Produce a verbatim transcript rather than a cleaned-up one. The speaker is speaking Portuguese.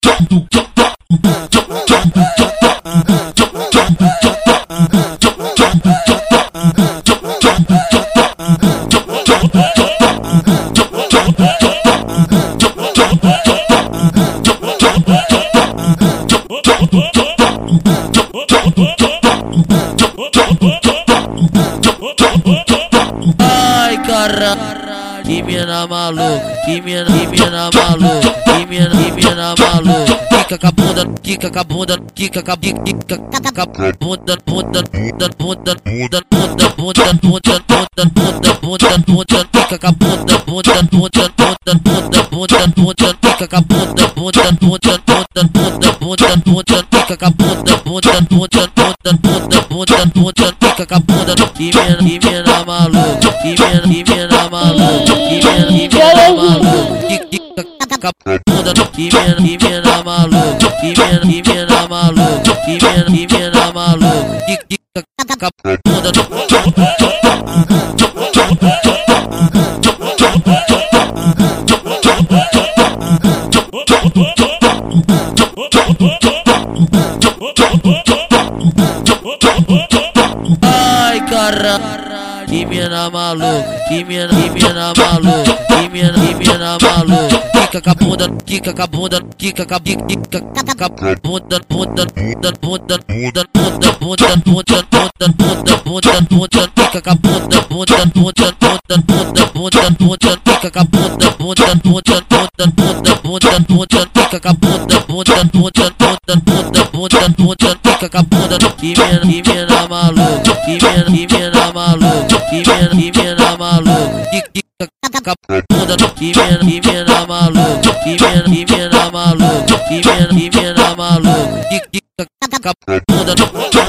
Ai caralho, que mina maluca, que mina, que mina maluca, que mina, que mina maluca. Quica com a bunda, quica com a bunda, quica com a bunda, quica com a bunda, bunda, bunda, bunda, bunda, bunda, bunda, bunda, bunda, bunda, bunda, bunda, quica com a bunda, bunda, bunda, bunda, bunda, bunda, bunda, quica com a bunda, bunda, bunda, bunda, bunda, bunda, bunda, quica com a bunda, bunda, bunda, bunda, bunda, bunda, bunda, quica com a bunda. Que mina, que mina maluca, que mina, que mina maluca, que mina, que mina maluca, quica com a bunda, que mina, que mina maluca, que mina, que mina maluca, que mina, que mina maluca, quica com a bunda. Ai caralho, que mina maluca, que mina, que mina maluca, que mina, que mina maluca. Quica com a bunda, quica com a bunda, quica com a quica com a bunda, bunda, bunda, bunda, bunda, bunda, bunda, bunda, bunda, bunda, bunda, bunda, quica com a bunda, bunda, bunda, bunda, bunda, bunda, bunda, quica com a bunda, bunda, bunda, bunda, bunda, bunda, bunda, quica com a bunda, bunda, bunda, bunda, bunda, bunda, bunda, quica com a bunda. Que mina, que mina maluca, que mina, que mina maluca, que mina, que mina maluca, quica com a bunda. Que mina, que mina maluca, que mina, que mina maluca, que mina, que mina maluca, quica com a bunda.